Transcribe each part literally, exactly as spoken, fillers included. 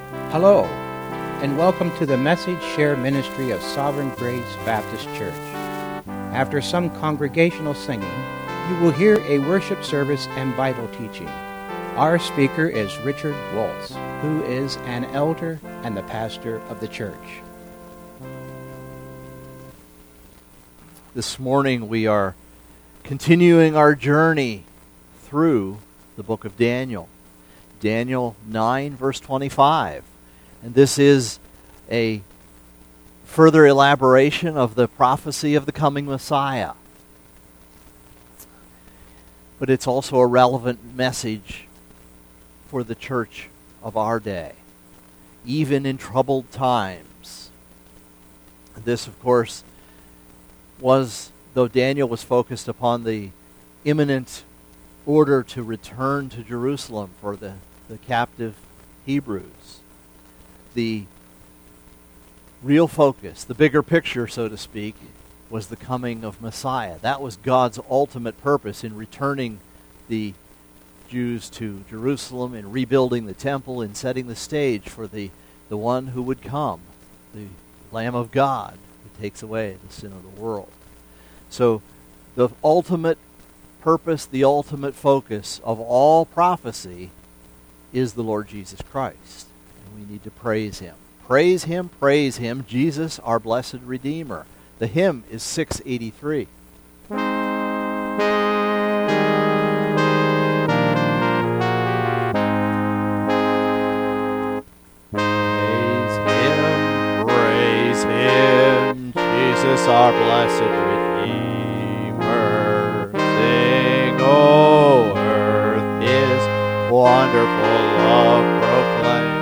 Hello, and welcome to the Message Share Ministry of Sovereign Grace Baptist Church. After some congregational singing, you will hear a worship service and Bible teaching. Our speaker is Richard Waltz, who is an elder and the pastor of the church. This morning we are continuing our journey through the book of Daniel. Daniel nine, verse twenty-five. And this is a further elaboration of the prophecy of the coming Messiah. But it's also a relevant message for the church of our day, even in troubled times. This, of course, was, though Daniel was focused upon the imminent order to return to Jerusalem for the, the captive Hebrews, the real focus, the bigger picture, so to speak, was the coming of Messiah. That was God's ultimate purpose in returning the Jews to Jerusalem and rebuilding the temple and setting the stage for the, the one who would come, the Lamb of God who takes away the sin of the world. So the ultimate purpose, the ultimate focus of all prophecy is the Lord Jesus Christ. And we need to praise Him. Praise Him, praise Him, Jesus, our blessed Redeemer. The hymn is six eighty-three. Praise Him, praise Him, Jesus, our blessed Redeemer. Sing, O earth, His wonderful love proclaim.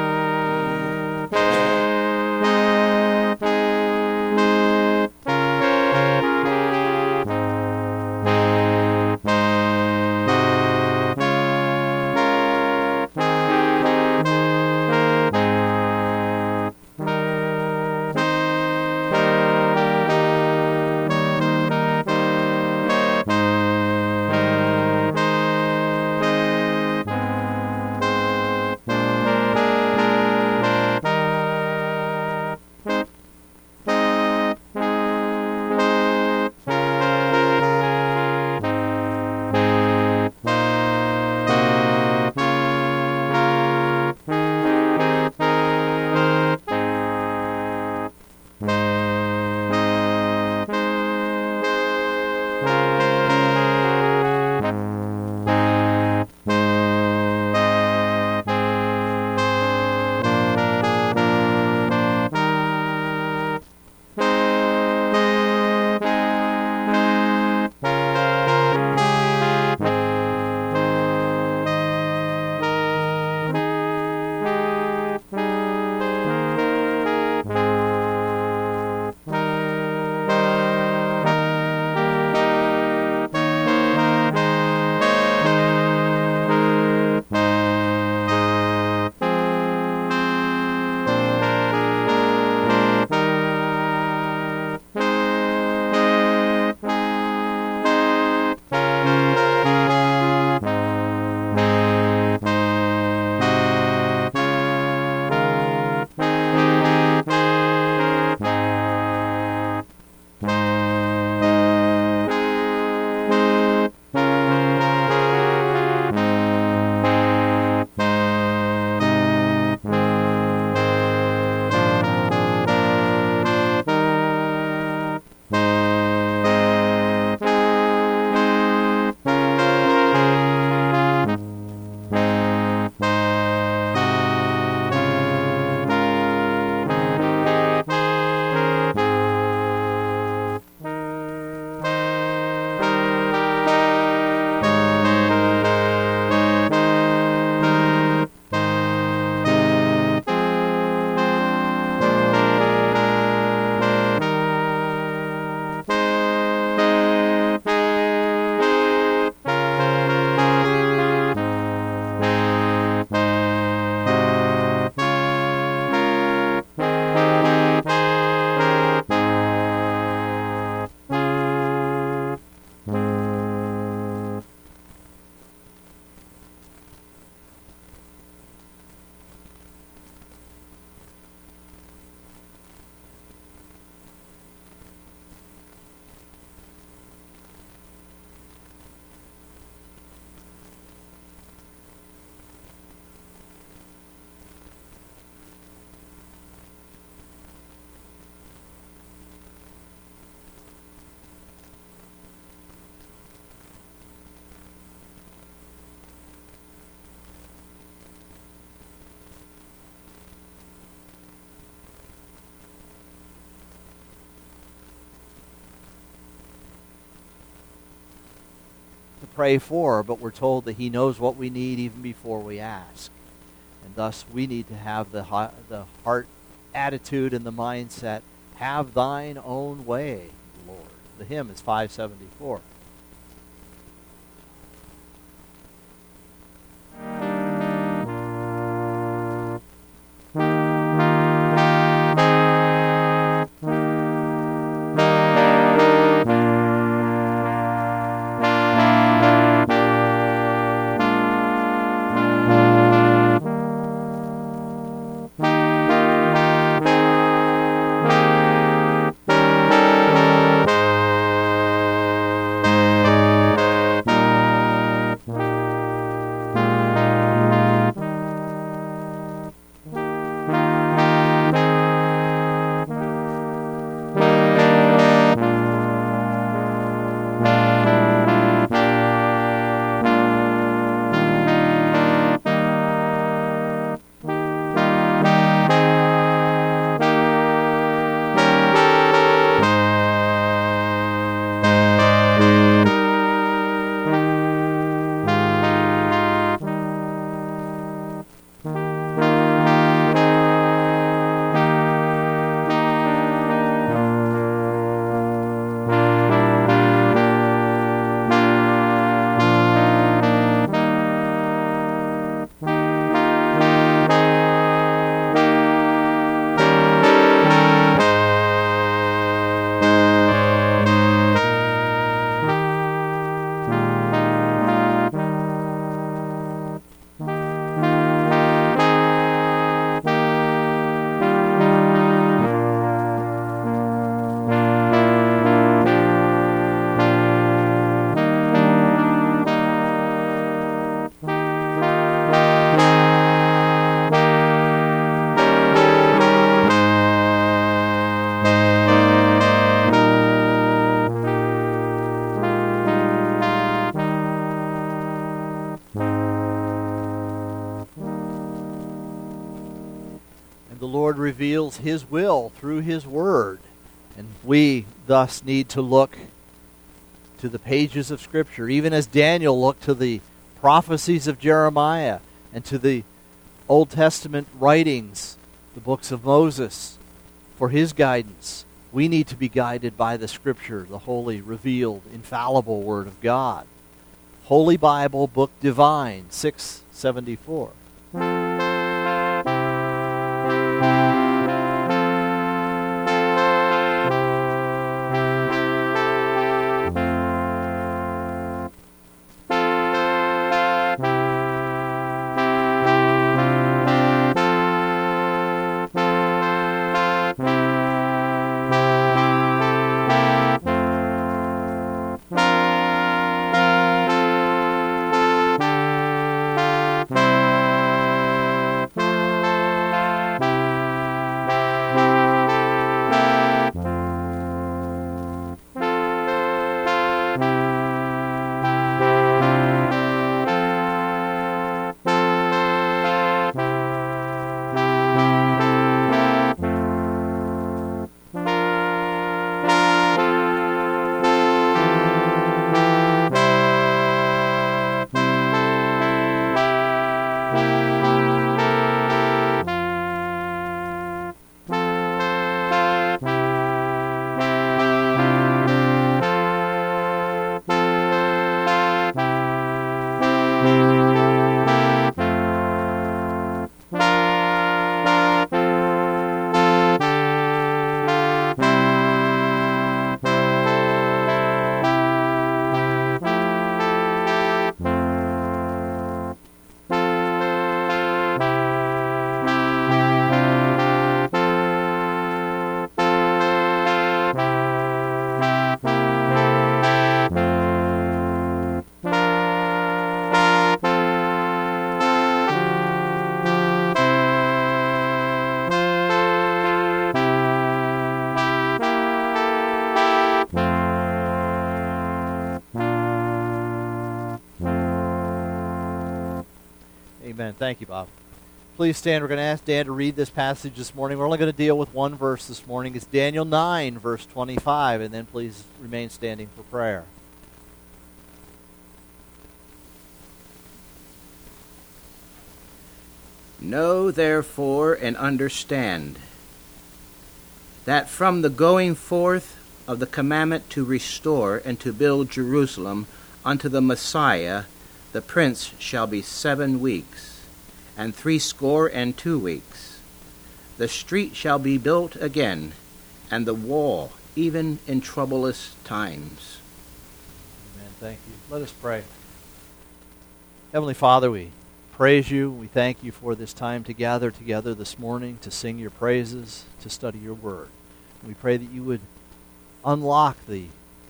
pray for, but we're told that he knows what we need even before we ask. And thus we need to have the heart, the heart attitude and the mindset, have thine own way, Lord. The hymn is five seventy-four. Reveals his will through his word. And we thus need to look to the pages of Scripture, even as Daniel looked to the prophecies of Jeremiah and to the Old Testament writings, the books of Moses, for his guidance. We need to be guided by the Scripture, the holy, revealed, infallible Word of God. Holy Bible, Book Divine, six seventy-four. Amen. Thank you, Bob. Please stand. We're going to ask Dan to read this passage this morning. We're only going to deal with one verse this morning. It's Daniel nine, verse twenty-five. And then please remain standing for prayer. Know therefore and understand that from the going forth of the commandment to restore and to build Jerusalem unto the Messiah, the Prince, shall be seven weeks, and threescore and two weeks. The street shall be built again, and the wall, even in troublous times. Amen. Thank you. Let us pray. Heavenly Father, we praise you. We thank you for this time to gather together this morning to sing your praises, to study your word. We pray that you would unlock the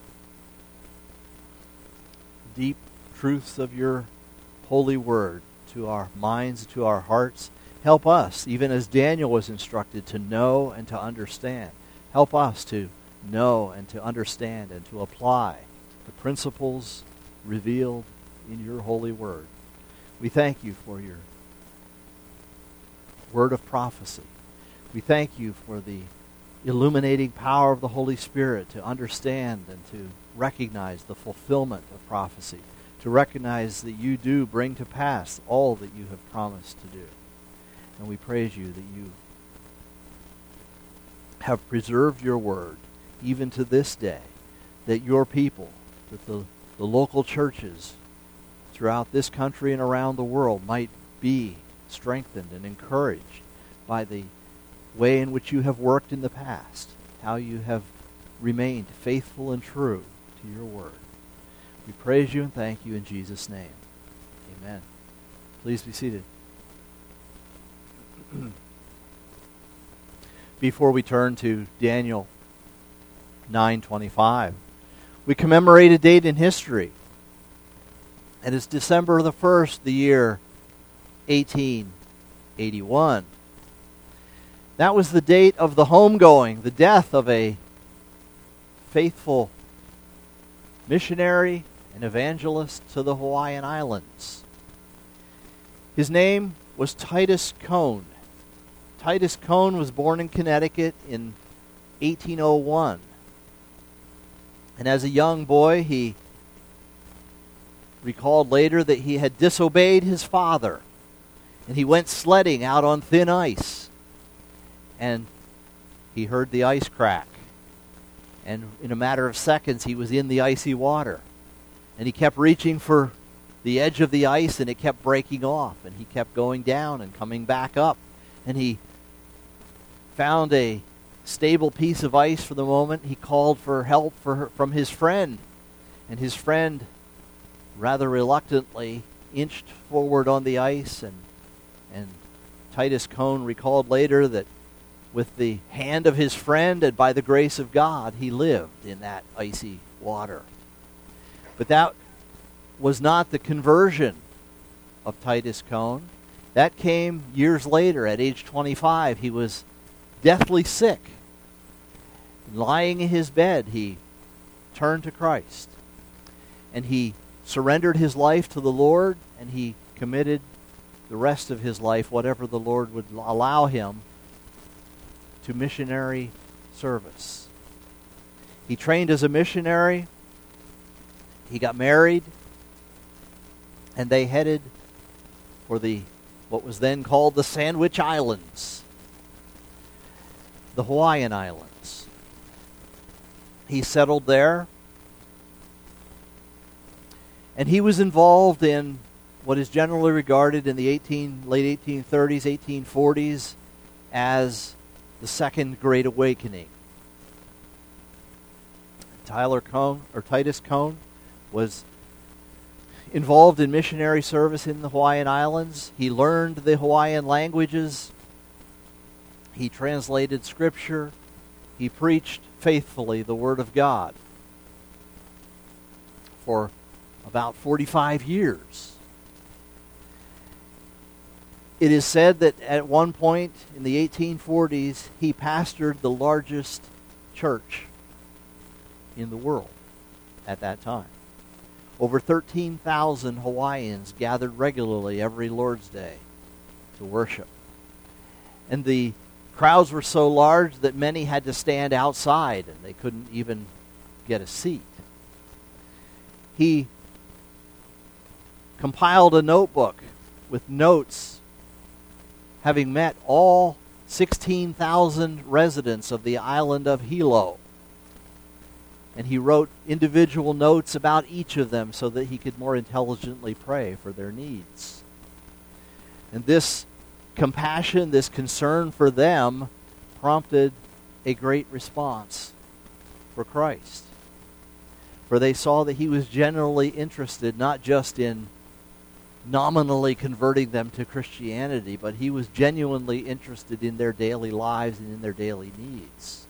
deep truths of your holy word to our minds, to our hearts. Help us, even as Daniel was instructed, to know and to understand. Help us to know and to understand and to apply the principles revealed in your holy word. We thank you for your word of prophecy. We thank you for the illuminating power of the Holy Spirit to understand and to recognize the fulfillment of prophecy, to recognize that you do bring to pass all that you have promised to do. And we praise you that you have preserved your word even to this day, that your people, that the, the local churches throughout this country and around the world might be strengthened and encouraged by the way in which you have worked in the past, how you have remained faithful and true to your word. We praise you and thank you in Jesus' name. Amen. Please be seated. Before we turn to Daniel nine twenty-five, we commemorate a date in history. And it's December the first, the year eighteen eighty-one. That was the date of the homegoing, the death of a faithful missionary and evangelist to the Hawaiian Islands. His name was Titus Cone. Titus Cone was born in Connecticut in eighteen oh one. And as a young boy, he recalled later that he had disobeyed his father, and he went sledding out on thin ice, and he heard the ice crack, and in a matter of seconds he was in the icy water, and he kept reaching for the edge of the ice, and it kept breaking off, and he kept going down and coming back up, and he found a stable piece of ice for the moment. He called for help for her, from his friend, and his friend rather reluctantly inched forward on the ice, and and Titus Cone recalled later that with the hand of his friend and by the grace of God, he lived in that icy water. But that was not the conversion of Titus Cone. That came years later. At age twenty-five, he was deathly sick. Lying in his bed, he turned to Christ, and he surrendered his life to the Lord, and he committed the rest of his life, whatever the Lord would allow him, to missionary service. He trained as a missionary. He got married, and they headed for the what was then called the Sandwich Islands, the Hawaiian Islands. He settled there, and he was involved in what is generally regarded in the eighteen, late eighteen thirties, eighteen forties as the Second Great Awakening. Tyler Cone, or Titus Cone, was involved in missionary service in the Hawaiian Islands. He learned the Hawaiian languages. He translated Scripture. He preached faithfully the Word of God for about forty-five years. It is said that at one point in the eighteen forties, he pastored the largest church in the world at that time. Over thirteen thousand Hawaiians gathered regularly every Lord's Day to worship. And the crowds were so large that many had to stand outside, and they couldn't even get a seat. He compiled a notebook with notes having met all sixteen thousand residents of the island of Hilo. And he wrote individual notes about each of them so that he could more intelligently pray for their needs. And this compassion, this concern for them, prompted a great response for Christ. For they saw that he was genuinely interested not just in nominally converting them to Christianity, but he was genuinely interested in their daily lives and in their daily needs.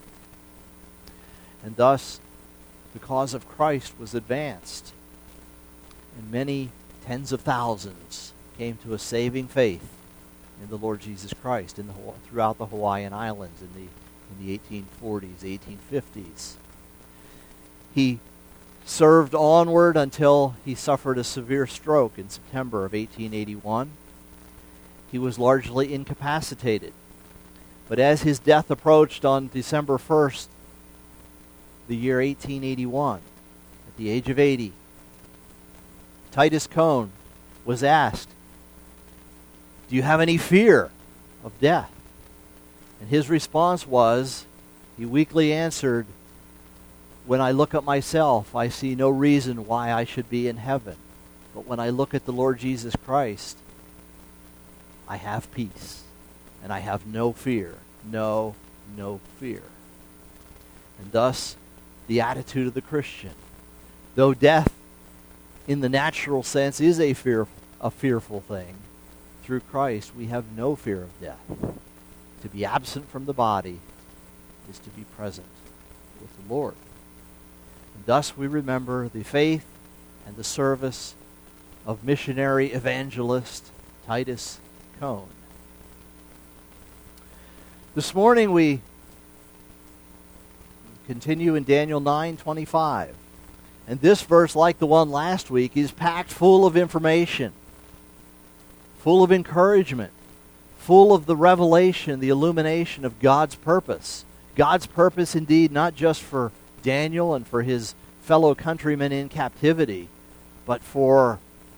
And thus, the cause of Christ was advanced, and many tens of thousands came to a saving faith in the Lord Jesus Christ in the, throughout the Hawaiian Islands in the, in the eighteen forties, eighteen fifties. He served onward until he suffered a severe stroke in September of eighteen eighty-one. He was largely incapacitated. But as his death approached on December first, the year eighteen eighty-one, at the age of eighty, Titus Cone was asked, "Do you have any fear of death?" And his response was, he weakly answered, "When I look at myself, I see no reason why I should be in heaven. But when I look at the Lord Jesus Christ, I have peace, and I have no fear. No, no fear." And thus, the attitude of the Christian, though death in the natural sense is a fear, a fearful thing, through Christ we have no fear of death. To be absent from the body is to be present with the Lord. And thus we remember the faith and the service of missionary evangelist Titus Cone. This morning we continue in Daniel nine twenty-five. And this verse, like the one last week, is packed full of information, full of encouragement, full of the revelation, the illumination of God's purpose. God's purpose indeed, not just for Daniel and for his fellow countrymen in captivity, but for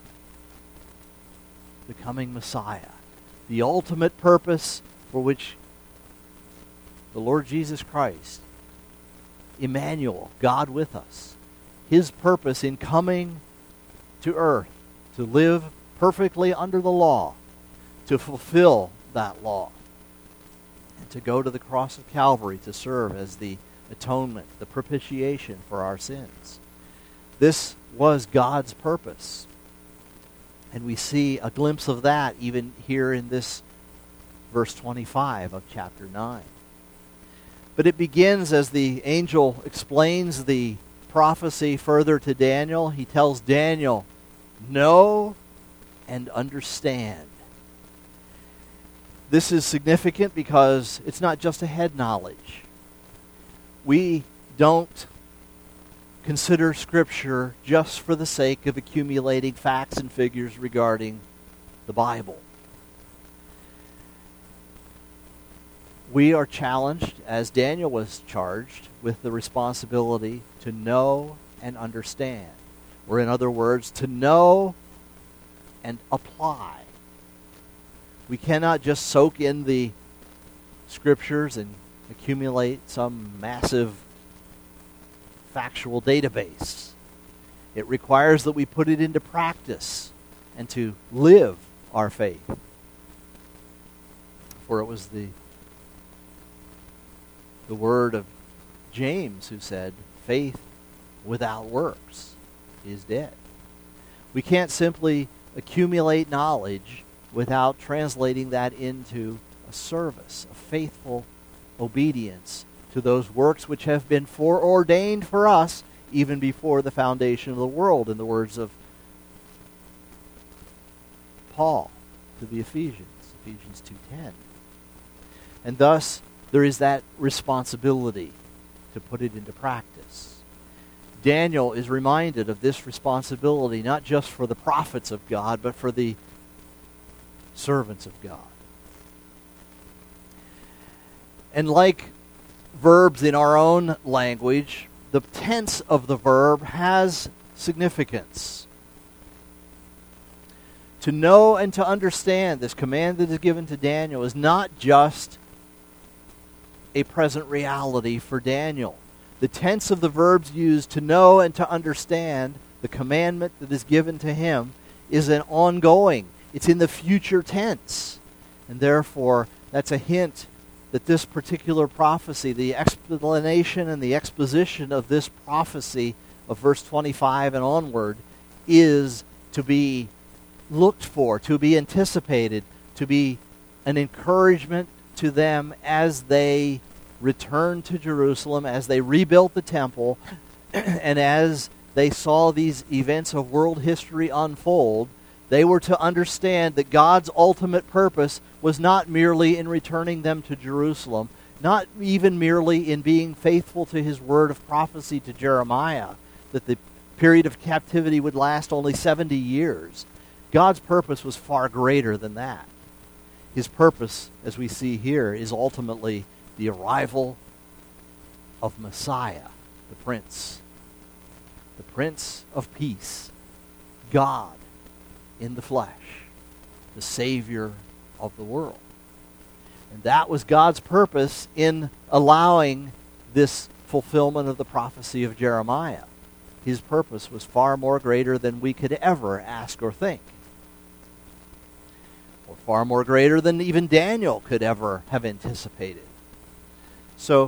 the coming Messiah. The ultimate purpose for which the Lord Jesus Christ, Emmanuel, God with us, his purpose in coming to earth to live perfectly under the law, to fulfill that law, and to go to the cross of Calvary to serve as the atonement, the propitiation for our sins. This was God's purpose. And we see a glimpse of that even here in this verse twenty-five of chapter nine. But it begins as the angel explains the prophecy further to Daniel. He tells Daniel, "Know and understand." This is significant because it's not just a head knowledge. We don't consider Scripture just for the sake of accumulating facts and figures regarding the Bible. We are challenged, as Daniel was charged, with the responsibility to know and understand. Or in other words, to know and apply. We cannot just soak in the Scriptures and accumulate some massive factual database. It requires that we put it into practice and to live our faith. For it was the the word of James who said, "Faith without works is dead." We can't simply accumulate knowledge without translating that into a service, a faithful obedience to those works which have been foreordained for us even before the foundation of the world, in the words of Paul to the Ephesians, Ephesians two ten. And thus, there is that responsibility to put it into practice. Daniel is reminded of this responsibility not just for the prophets of God, but for the servants of God. And like verbs in our own language, the tense of the verb has significance. To know and to understand this command that is given to Daniel is not just a present reality for Daniel. The tense of the verbs used to know and to understand the commandment that is given to him is an ongoing. It's in the future tense. And therefore, that's a hint that this particular prophecy, the explanation and the exposition of this prophecy of verse twenty-five and onward, is to be looked for, to be anticipated, to be an encouragement to them as they returned to Jerusalem, as they rebuilt the temple, and as they saw these events of world history unfold. They were to understand that God's ultimate purpose was not merely in returning them to Jerusalem, not even merely in being faithful to his word of prophecy to Jeremiah, that the period of captivity would last only seventy years. God's purpose was far greater than that. His purpose, as we see here, is ultimately the arrival of Messiah, the Prince, the Prince of Peace, God in the flesh, the Savior of the world. And that was God's purpose in allowing this fulfillment of the prophecy of Jeremiah. His purpose was far more greater than we could ever ask or think, or far more greater than even Daniel could ever have anticipated. So,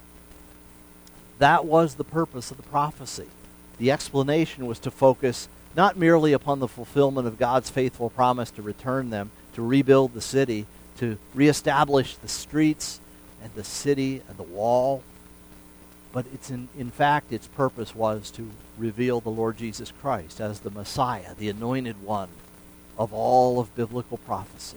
that was the purpose of the prophecy. The explanation was to focus not merely upon the fulfillment of God's faithful promise to return them, to rebuild the city, to reestablish the streets and the city and the wall, but it's in, in fact its purpose was to reveal the Lord Jesus Christ as the Messiah, the anointed one of all of biblical prophecy.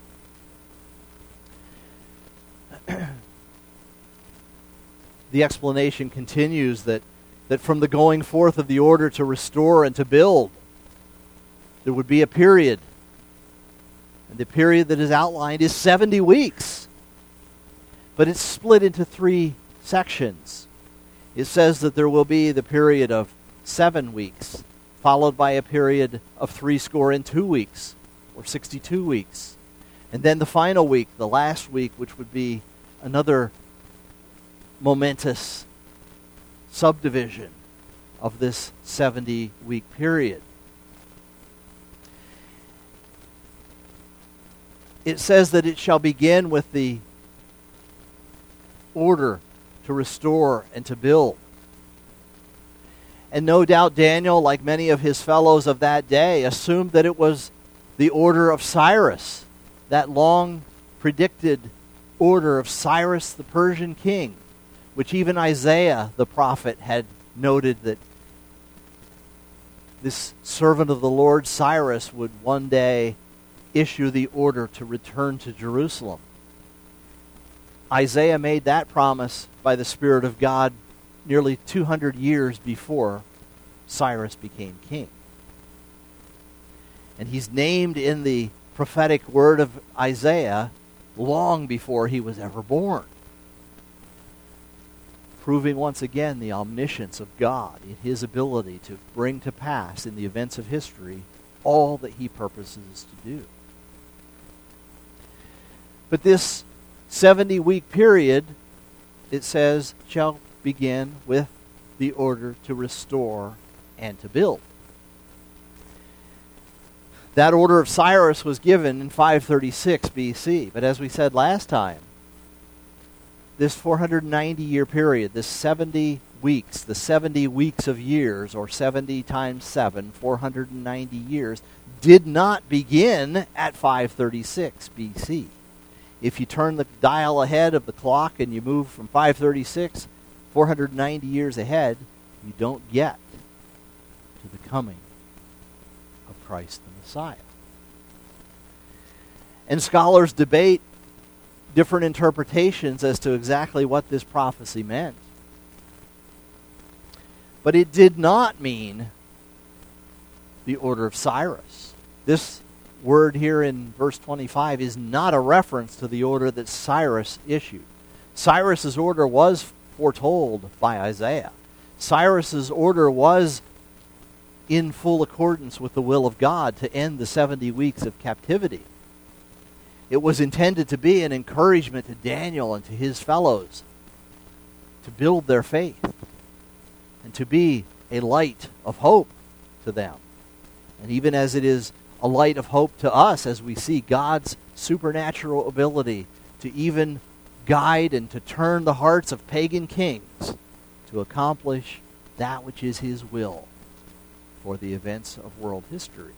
The explanation continues that that from the going forth of the order to restore and to build, there would be a period. And the period that is outlined is seventy weeks. But it's split into three sections. It says that there will be the period of seven weeks, followed by a period of three score and two weeks, or sixty-two weeks. And then the final week, the last week, which would be another momentous subdivision of this seventy-week period. It says that it shall begin with the order to restore and to build. And no doubt Daniel, like many of his fellows of that day, assumed that it was the order of Cyrus, that long predicted order of Cyrus the Persian king, which even Isaiah the prophet had noted that this servant of the Lord, Cyrus, would one day issue the order to return to Jerusalem. Isaiah made that promise by the Spirit of God nearly two hundred years before Cyrus became king. And he's named in the prophetic word of Isaiah long before he was ever born, proving once again the omniscience of God in his ability to bring to pass in the events of history all that he purposes to do. But this seventy-week period, it says, shall begin with the order to restore and to build. That order of Cyrus was given in five thirty-six B C, but as we said last time, this four hundred ninety year period, this seventy weeks, the seventy weeks of years, or seventy times seven, four hundred ninety years, did not begin at five thirty-six B C. If you turn the dial ahead of the clock and you move from five thirty-six, four hundred ninety years ahead, you don't get to the coming of Christ the Messiah. And scholars debate different interpretations as to exactly what this prophecy meant. But it did not mean the order of Cyrus. This word here in verse twenty-five is not a reference to the order that Cyrus issued. Cyrus's order was foretold by Isaiah. Cyrus's order was in full accordance with the will of God to end the seventy weeks of captivity. It was intended to be an encouragement to Daniel and to his fellows to build their faith and to be a light of hope to them. And even as it is a light of hope to us as we see God's supernatural ability to even guide and to turn the hearts of pagan kings to accomplish that which is his will for the events of world history.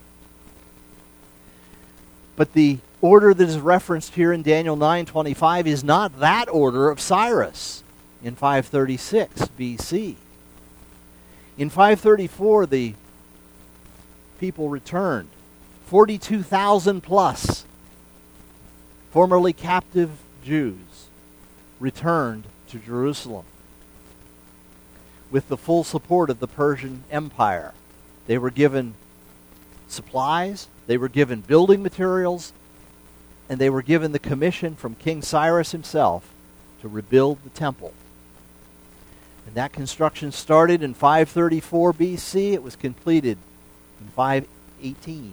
But the order that is referenced here in Daniel nine twenty-five is not that order of Cyrus in five thirty-six B C. In five thirty-four, the people returned, forty-two thousand plus formerly captive Jews returned to Jerusalem with the full support of the Persian Empire. They were given supplies, they were given building materials, and they were given the commission from King Cyrus himself to rebuild the temple. And that construction started in five thirty-four B C. It was completed in five eighteen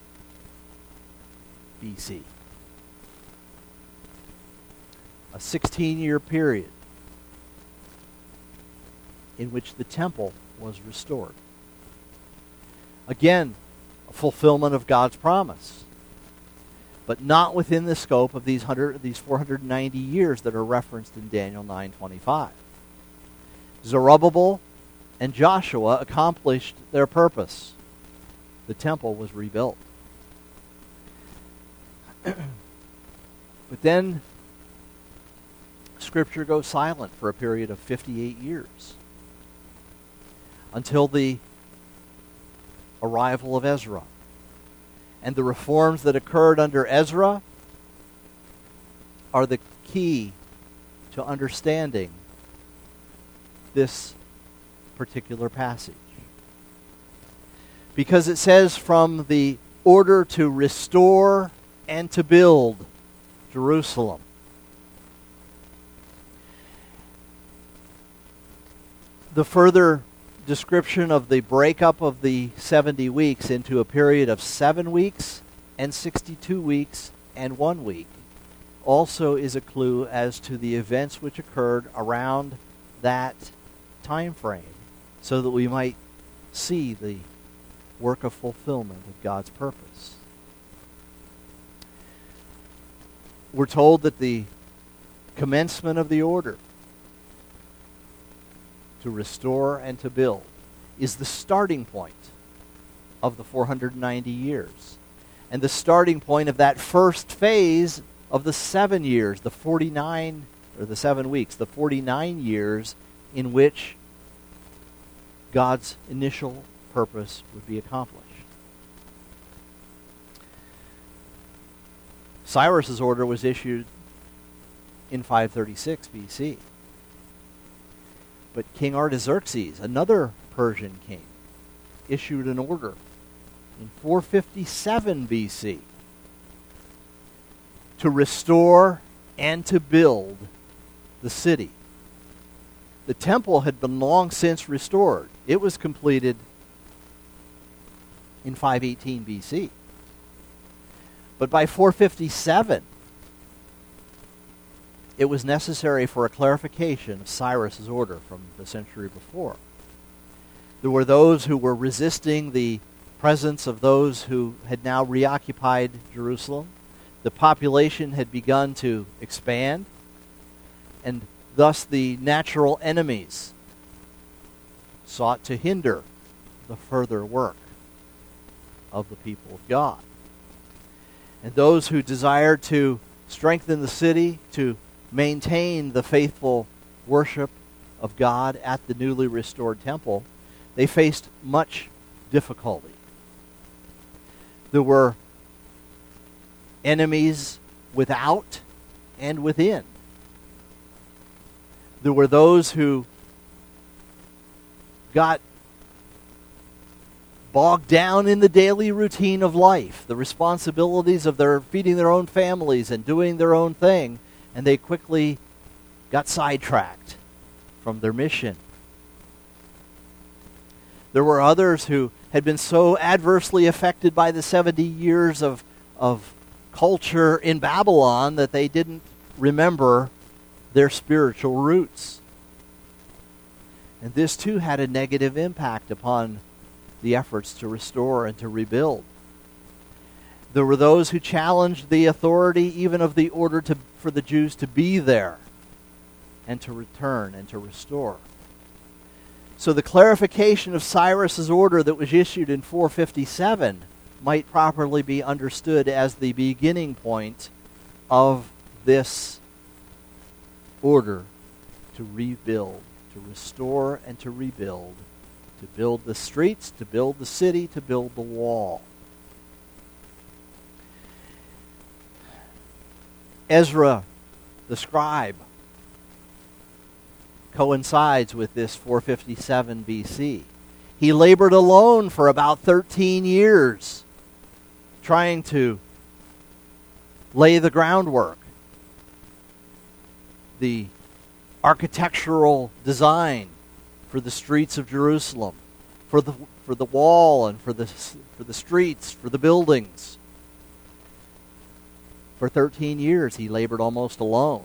B C. A sixteen-year period in which the temple was restored. Again, a fulfillment of God's promise, but not within the scope of these one hundred, these four hundred ninety years that are referenced in Daniel nine twenty-five. Zerubbabel and Joshua accomplished their purpose. The temple was rebuilt. But then Scripture goes silent for a period of fifty-eight years until the arrival of Ezra. And the reforms that occurred under Ezra are the key to understanding this particular passage. Because it says from the order to restore and to build Jerusalem. The further description of the breakup of the seventy weeks into a period of seven weeks and sixty-two weeks and one week also is a clue as to the events which occurred around that time frame, so that we might see the work of fulfillment of God's purpose. We're told that the commencement of the order to restore and to build is the starting point of the four hundred ninety years. And the starting point of that first phase of the seven years, the forty-nine, or the seven weeks, the forty-nine years in which God's initial purpose would be accomplished. Cyrus's order was issued in five thirty-six B C. But King Artaxerxes, another Persian king, issued an order in four fifty-seven B C to restore and to build the city. The temple had been long since restored. It was completed in five eighteen B C. But by four fifty-seven, it was necessary for a clarification of Cyrus's order from the century before. There were those who were resisting the presence of those who had now reoccupied Jerusalem. The population had begun to expand, and thus the natural enemies sought to hinder the further work of the people of God. And those who desired to strengthen the city, to maintain the faithful worship of God at the newly restored temple, they faced much difficulty. There were enemies without and within. There were those who got bogged down in the daily routine of life, the responsibilities of their feeding their own families and doing their own thing, and they quickly got sidetracked from their mission. There were others who had been so adversely affected by the seventy years of, of culture in Babylon that they didn't remember their spiritual roots. And this too had a negative impact upon the efforts to restore and to rebuild. There were those who challenged the authority even of the order to, for the Jews to be there and to return and to restore. So the clarification of Cyrus's order that was issued in four fifty-seven might properly be understood as the beginning point of this order to rebuild, to restore and to rebuild, to build the streets, to build the city, to build the wall. Ezra, the scribe, coincides with this four fifty-seven B C. He labored alone for about thirteen years, trying to lay the groundwork, the architectural design for the streets of Jerusalem, for the for the wall and for the for the streets, for the buildings. For thirteen years he labored almost alone.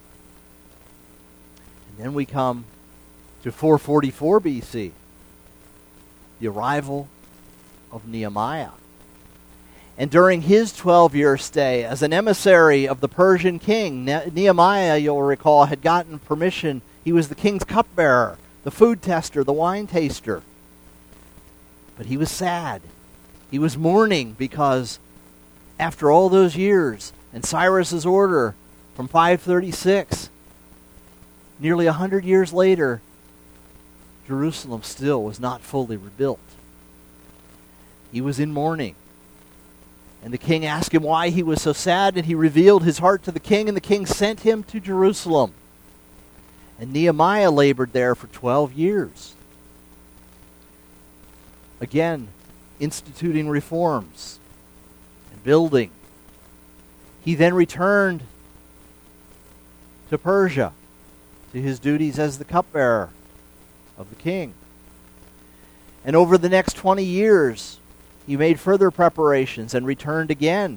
And then we come to four forty-four B C, the arrival of Nehemiah. And during his twelve-year stay as an emissary of the Persian king, ne- Nehemiah, you'll recall, had gotten permission. He was the king's cupbearer, the food tester, the wine taster. But he was sad. He was mourning because after all those years and Cyrus's order from five thirty-six, nearly a hundred years later, Jerusalem still was not fully rebuilt. He was in mourning. And the king asked him why he was so sad, and he revealed his heart to the king, and the king sent him to Jerusalem. And Nehemiah labored there for twelve years. Again, instituting reforms and building. He then returned to Persia, to his duties as the cupbearer of the king. And over the next twenty years, he made further preparations and returned again.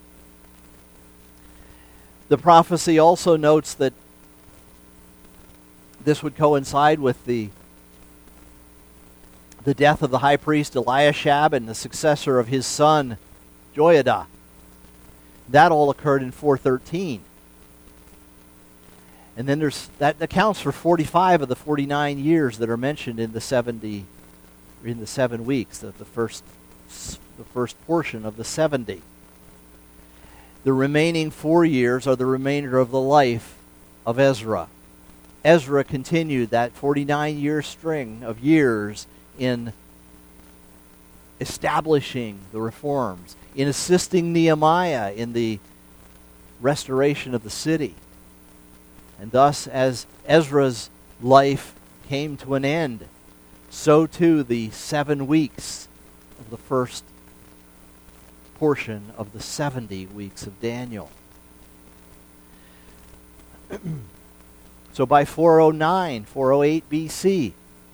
The prophecy also notes that this would coincide with the, the death of the high priest Eliashab and the successor of his son Joiada. That all occurred in four thirteen. And then there's that accounts for forty-five of the forty-nine years that are mentioned in the seventy, in the seven weeks of the first the first portion of the seventy. The remaining four years are the remainder of the life of Ezra. Ezra continued that forty-nine-year string of years in establishing the reforms, in assisting Nehemiah in the restoration of the city. And thus, as Ezra's life came to an end, so too the seven weeks of the first portion of the seventy weeks of Daniel. So by four oh nine, four oh eight B C,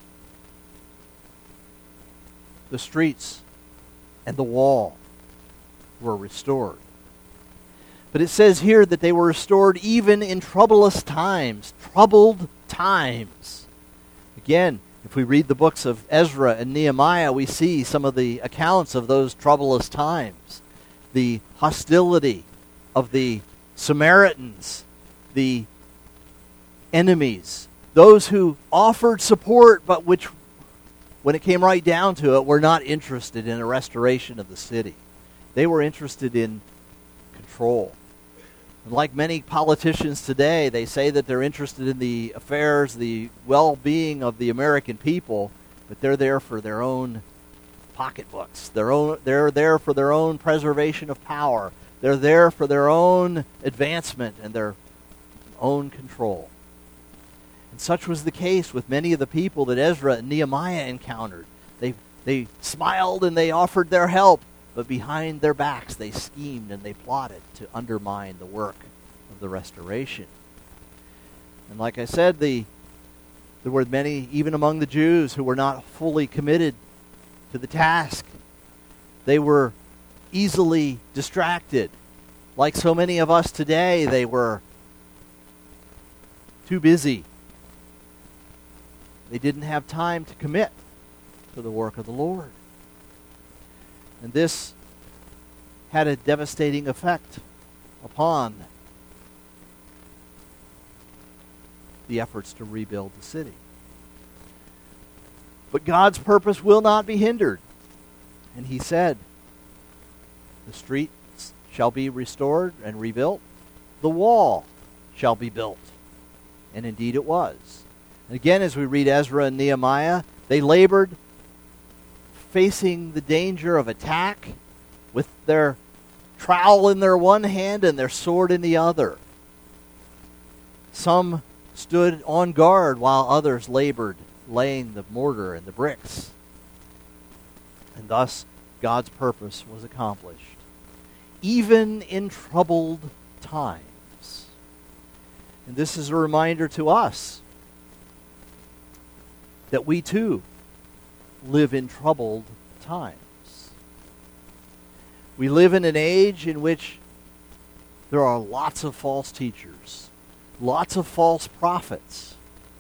the streets and the wall were restored. But it says here that they were restored even in troublous times. Troubled times. Again, if we read the books of Ezra and Nehemiah, we see some of the accounts of those troublous times. The hostility of the Samaritans, the enemies, those who offered support, but which, when it came right down to it, were not interested in a restoration of the city. They were interested in control. And like many politicians today, they say that they're interested in the affairs, the well-being of the American people, but they're there for their own pocketbooks. Their own, they're there for their own preservation of power. They're there for their own advancement and their own control. And such was the case with many of the people that Ezra and Nehemiah encountered. They, they smiled and they offered their help, but behind their backs they schemed and they plotted to undermine the work of the restoration. And like I said, the, there were many, even among the Jews, who were not fully committed to the task. They were easily distracted. Like so many of us today, they were too busy. They didn't have time to commit to the work of the Lord. And this had a devastating effect upon the efforts to rebuild the city. But God's purpose will not be hindered. And he said, the streets shall be restored and rebuilt. The wall shall be built. And indeed it was. And again, as we read Ezra and Nehemiah, they labored facing the danger of attack with their trowel in their one hand and their sword in the other. Some stood on guard while others labored laying the mortar and the bricks. And thus, God's purpose was accomplished, even in troubled times. And this is a reminder to us that we too live in troubled times. We live in an age in which there are lots of false teachers, lots of false prophets,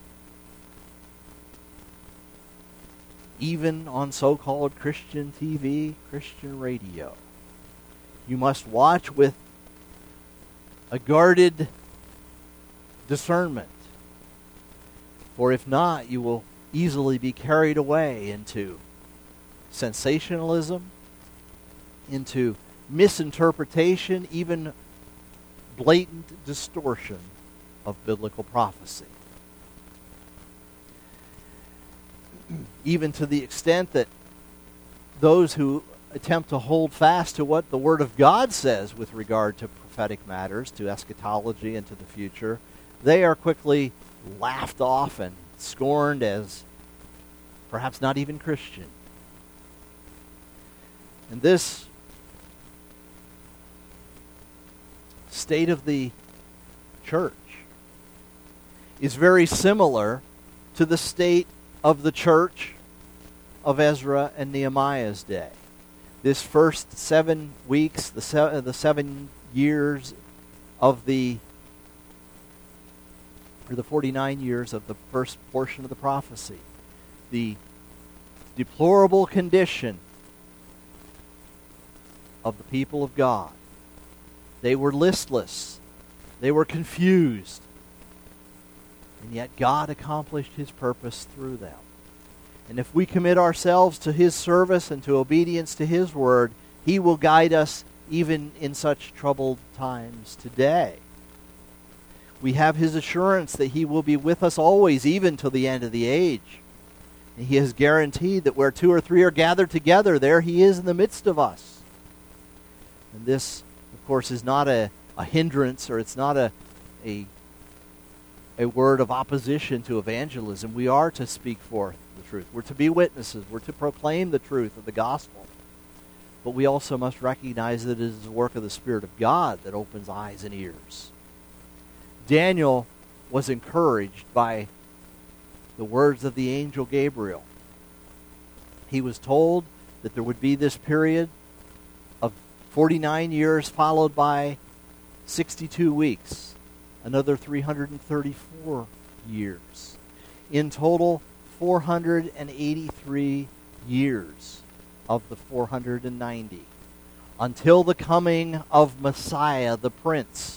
even on so-called Christian T V, Christian radio. You must watch with a guarded discernment, for if not, you will easily be carried away into sensationalism, into misinterpretation, even blatant distortion of biblical prophecy. Even to the extent that those who attempt to hold fast to what the Word of God says with regard to prophetic matters, to eschatology and to the future, they are quickly laughed off and scorned as perhaps not even Christian. And this state of the church is very similar to the state of the church of Ezra and Nehemiah's day. This first seven weeks, the, se- the seven years of the, or the forty-nine years of the first portion of the prophecy, the deplorable condition of the people of God. They were listless. They were confused. And yet God accomplished His purpose through them. And if we commit ourselves to His service and to obedience to His word, He will guide us even in such troubled times today. We have His assurance that He will be with us always, even till the end of the age. And He has guaranteed that where two or three are gathered together, there He is in the midst of us. And this, of course, is not a, a hindrance, or it's not a, a, a word of opposition to evangelism. We are to speak forth the truth. We're to be witnesses. We're to proclaim the truth of the gospel. But we also must recognize that it is the work of the Spirit of God that opens eyes and ears. Daniel was encouraged by the words of the angel Gabriel. He was told that there would be this period of forty-nine years followed by sixty-two weeks, another three hundred thirty-four years. In total, four hundred eighty-three years of the four hundred ninety, until the coming of Messiah, the Prince.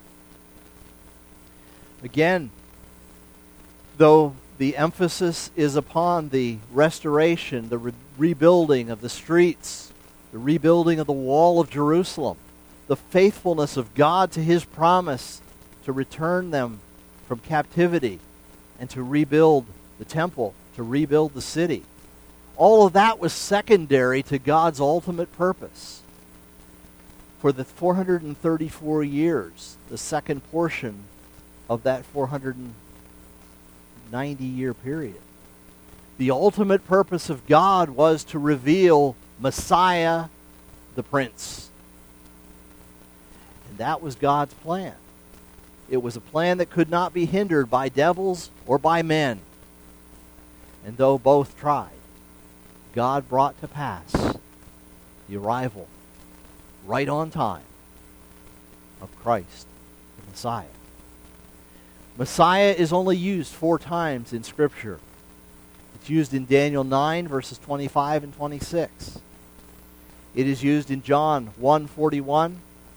Again, though the emphasis is upon the restoration, the re- rebuilding of the streets, the rebuilding of the wall of Jerusalem, the faithfulness of God to His promise to return them from captivity and to rebuild the temple, to rebuild the city. All of that was secondary to God's ultimate purpose. For the four hundred thirty-four years, the second portion of that four hundred ninety year period, the ultimate purpose of God was to reveal Messiah, the Prince. And that was God's plan. It was a plan that could not be hindered by devils or by men. And though both tried, God brought to pass the arrival, right on time, of Christ, the Messiah. Messiah is only used four times in Scripture. It's used in Daniel nine, verses twenty-five and twenty-six. It is used in John one forty-one.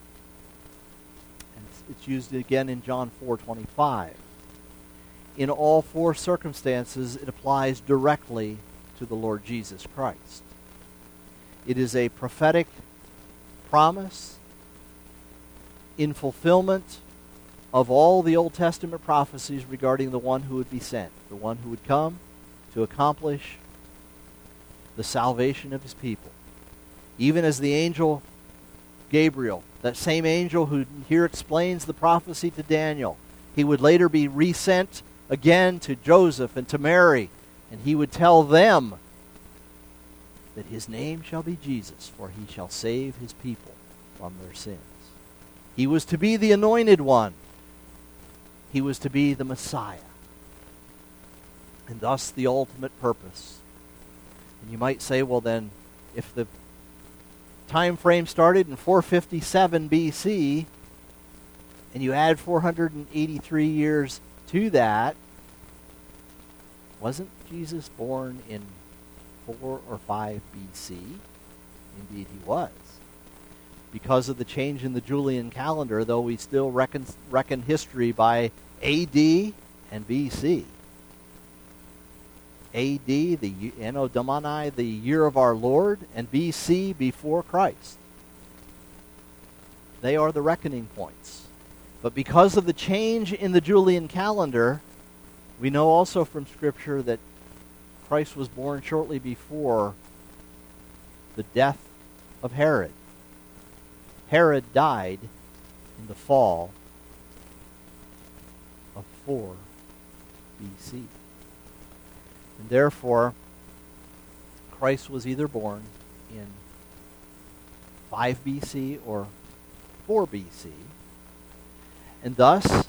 And it's used again in John four twenty-five. In all four circumstances, it applies directly to the Lord Jesus Christ. It is a prophetic promise in fulfillment of all the Old Testament prophecies regarding the one who would be sent, the one who would come to accomplish the salvation of his people. Even as the angel Gabriel, that same angel who here explains the prophecy to Daniel, he would later be resent again to Joseph and to Mary, and he would tell them that his name shall be Jesus, for he shall save his people from their sins. He was to be the anointed one. He was to be the Messiah. And thus the ultimate purpose. And you might say, well then, if the time frame started in four fifty-seven B C, and you add four hundred eighty-three years to that, wasn't Jesus born in four or five B C? Indeed he was. Because of the change in the Julian calendar, though we still reckon, reckon history by A D and B C. A D, the Anno Domini, the year of our Lord, and B C, before Christ. They are the reckoning points. But because of the change in the Julian calendar, we know also from Scripture that Christ was born shortly before the death of Herod. Herod died in the fall of four B C. And therefore, Christ was either born in five B C or four B C. And thus,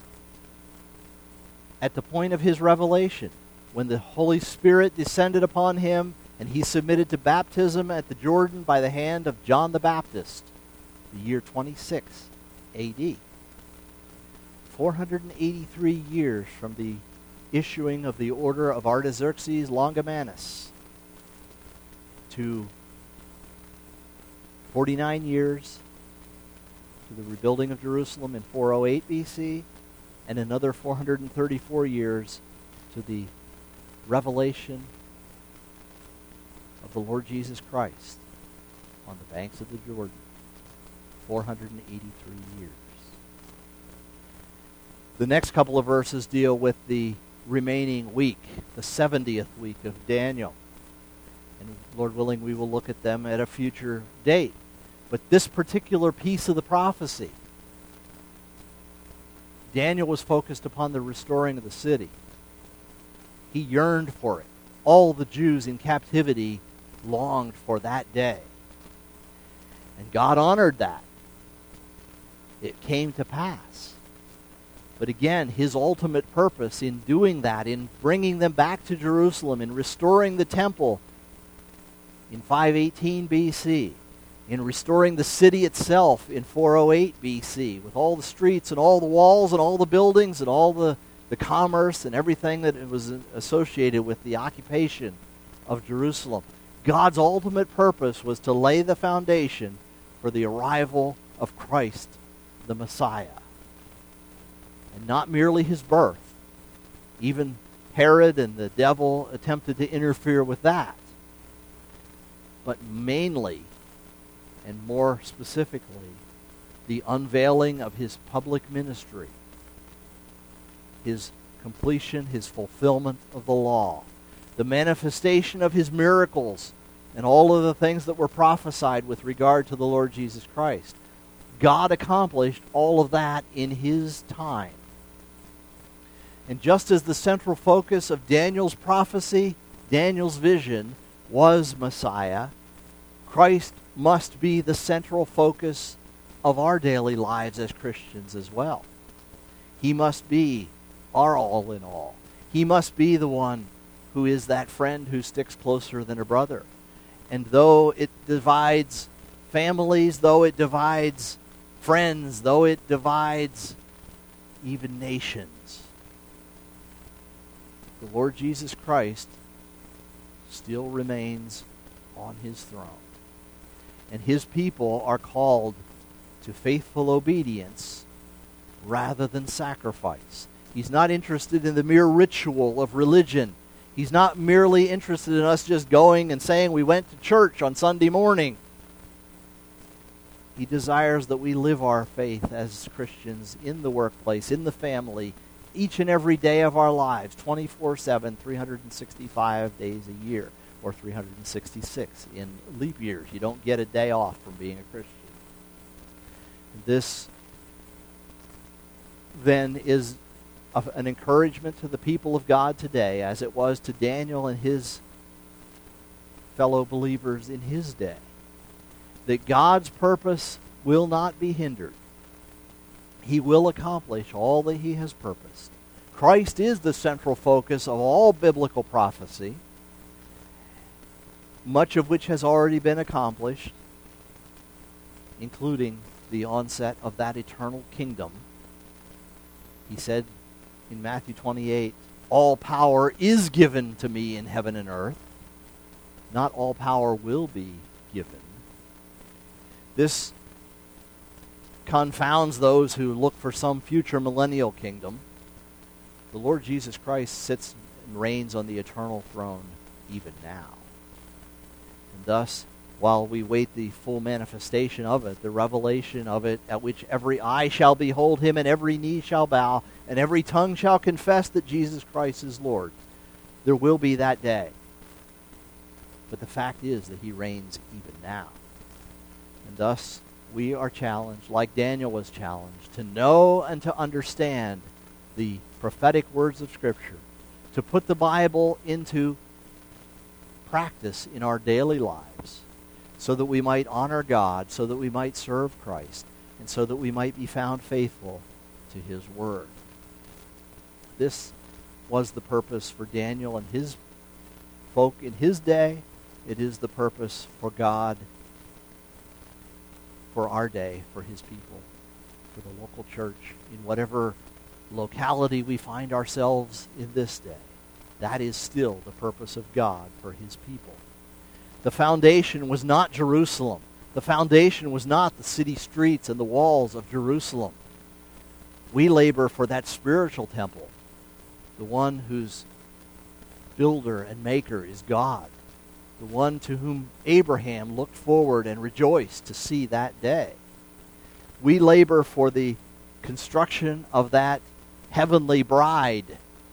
at the point of his revelation, when the Holy Spirit descended upon him and he submitted to baptism at the Jordan by the hand of John the Baptist, the year twenty-six A D, four hundred eighty-three years from the issuing of the order of Artaxerxes Longimanus to forty-nine years to the rebuilding of Jerusalem in four oh eight B C, and another four hundred thirty-four years to the revelation of the Lord Jesus Christ on the banks of the Jordan. four hundred eighty-three years. The next couple of verses deal with the remaining week, the seventieth week of Daniel. And Lord willing, we will look at them at a future date. But this particular piece of the prophecy, Daniel was focused upon the restoring of the city. He yearned for it. All the Jews in captivity longed for that day. And God honored that. It came to pass. But again, his ultimate purpose in doing that, in bringing them back to Jerusalem, in restoring the temple in five eighteen B C, in restoring the city itself in four oh eight B C, with all the streets and all the walls and all the buildings and all the, the commerce and everything that was associated with the occupation of Jerusalem. God's ultimate purpose was to lay the foundation for the arrival of Christ, the Messiah. And not merely his birth. Even Herod and the devil attempted to interfere with that. But mainly, and more specifically, the unveiling of his public ministry, his completion, his fulfillment of the law, the manifestation of his miracles, and all of the things that were prophesied with regard to the Lord Jesus Christ. God accomplished all of that in his time. And just as the central focus of Daniel's prophecy, Daniel's vision, was Messiah, Christ must be the central focus of our daily lives as Christians as well. He must be our all in all. He must be the one who is that friend who sticks closer than a brother. And though it divides families, though it divides friends, though it divides even nations, the Lord Jesus Christ still remains on his throne. And his people are called to faithful obedience rather than sacrifice. He's not interested in the mere ritual of religion. He's not merely interested in us just going and saying we went to church on Sunday morning. He desires that we live our faith as Christians in the workplace, in the family, each and every day of our lives, twenty-four seven, three hundred sixty-five days a year, or three hundred sixty-six in leap years. You don't get a day off from being a Christian. This then is a, an encouragement to the people of God today, as it was to Daniel and his fellow believers in his day, that God's purpose will not be hindered. He will accomplish all that he has purposed. Christ is the central focus of all biblical prophecy, much of which has already been accomplished, including the onset of that eternal kingdom. He said in Matthew twenty-eight, all power is given to me in heaven and earth. Not all power will be given. This confounds those who look for some future millennial kingdom. The Lord Jesus Christ sits and reigns on the eternal throne even now. And thus, while we wait the full manifestation of it, the revelation of it, at which every eye shall behold him, and every knee shall bow, and every tongue shall confess that Jesus Christ is Lord, there will be that day. But the fact is that he reigns even now. And thus, we are challenged, like Daniel was challenged, to know and to understand the prophetic words of Scripture, to put the Bible into practice in our daily lives, so that we might honor God, so that we might serve Christ, and so that we might be found faithful to his word. This was the purpose for Daniel and his folk in his day. It is the purpose for God for our day, for his people, for the local church, in whatever locality we find ourselves in this day. That is still the purpose of God for his people. The foundation was not Jerusalem. The foundation was not the city streets and the walls of Jerusalem. We labor for that spiritual temple, the one whose builder and maker is God, the one to whom Abraham looked forward and rejoiced to see that day. We labor for the construction of that heavenly bride.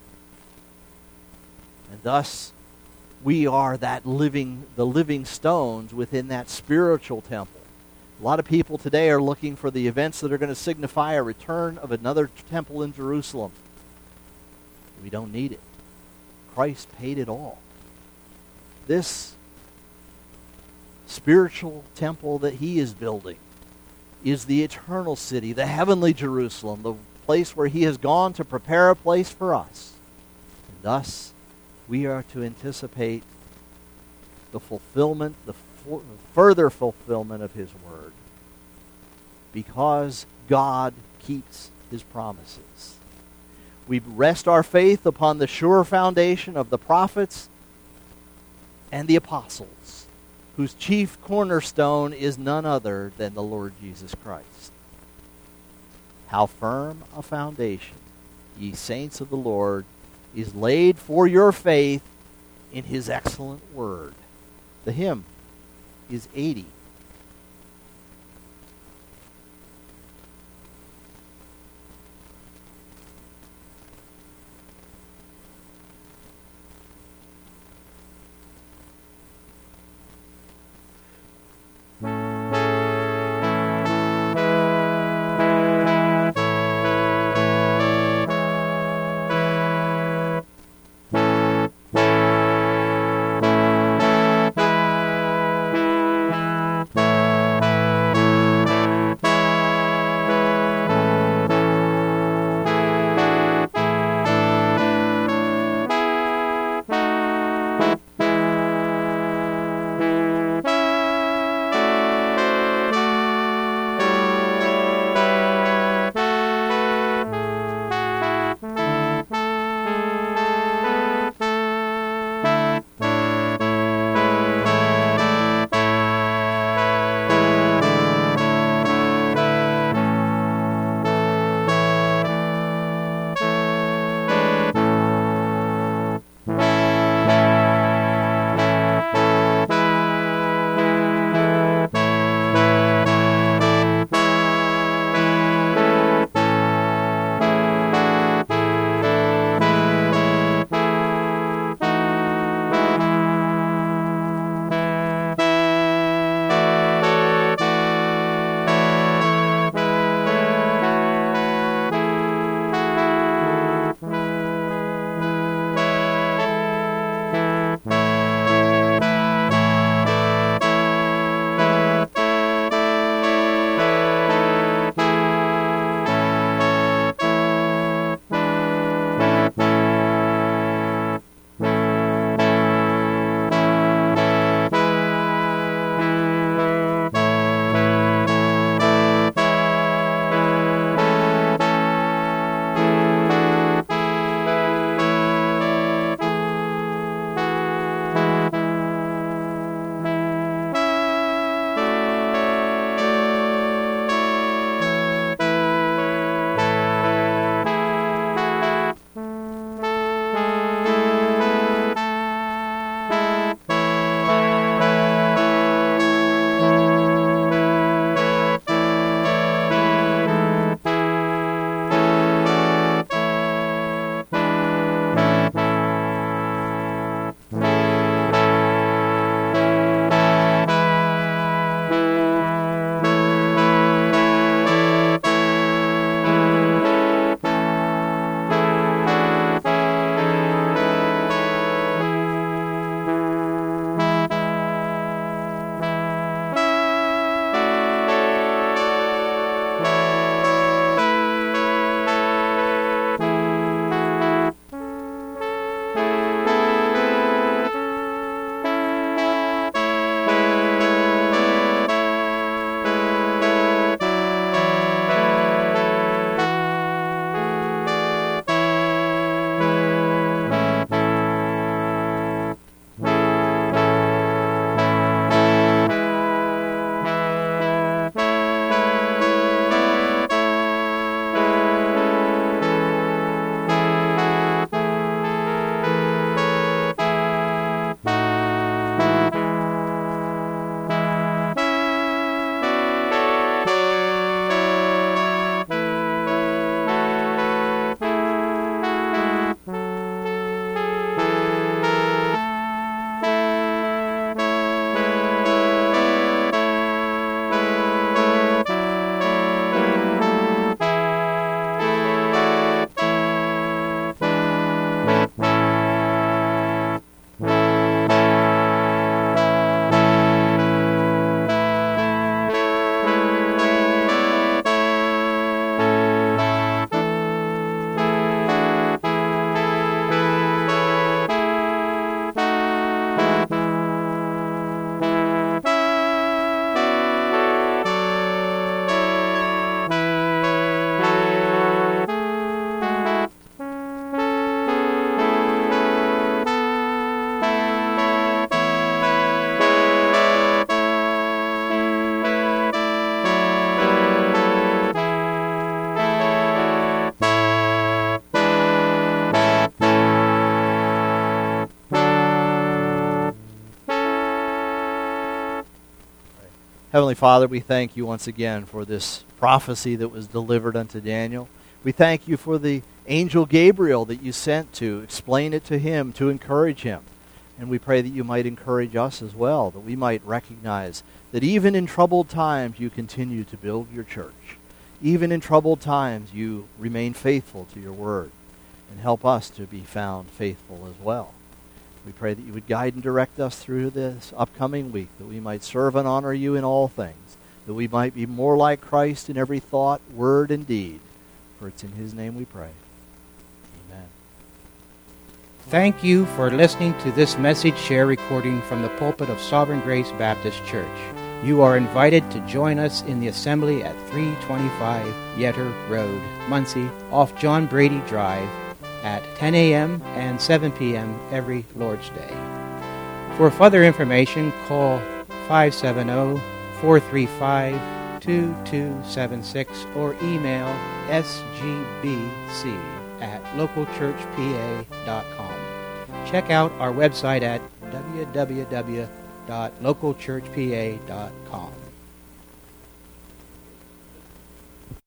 And thus, we are that living, the living stones within that spiritual temple. A lot of people today are looking for the events that are going to signify a return of another temple in Jerusalem. We don't need it. Christ paid it all. This spiritual temple that he is building is the eternal city, the heavenly Jerusalem, the place where he has gone to prepare a place for us. And thus, we are to anticipate the fulfillment, the f- further fulfillment of his word, because God keeps his promises. We rest our faith upon the sure foundation of the prophets and the apostles, whose chief cornerstone is none other than the Lord Jesus Christ. How firm a foundation, ye saints of the Lord, is laid for your faith in his excellent word. The hymn is eighty. Heavenly Father, we thank you once again for this prophecy that was delivered unto Daniel. We thank you for the angel Gabriel that you sent to explain it to him, to encourage him. And we pray that you might encourage us as well, that we might recognize that even in troubled times you continue to build your church. Even in troubled times you remain faithful to your word, and help us to be found faithful as well. We pray that you would guide and direct us through this upcoming week, that we might serve and honor you in all things, that we might be more like Christ in every thought, word, and deed. For it's in his name we pray. Amen. Thank you for listening to this message share recording from the pulpit of Sovereign Grace Baptist Church. You are invited to join us in the assembly at three twenty-five Yetter Road, Muncie, off John Brady Drive, at ten a.m. and seven p.m. every Lord's Day. For further information, call five seven zero, four three five, two two seven six or email s g b c at local church p a dot com. Check out our website at w w w dot local church p a dot com.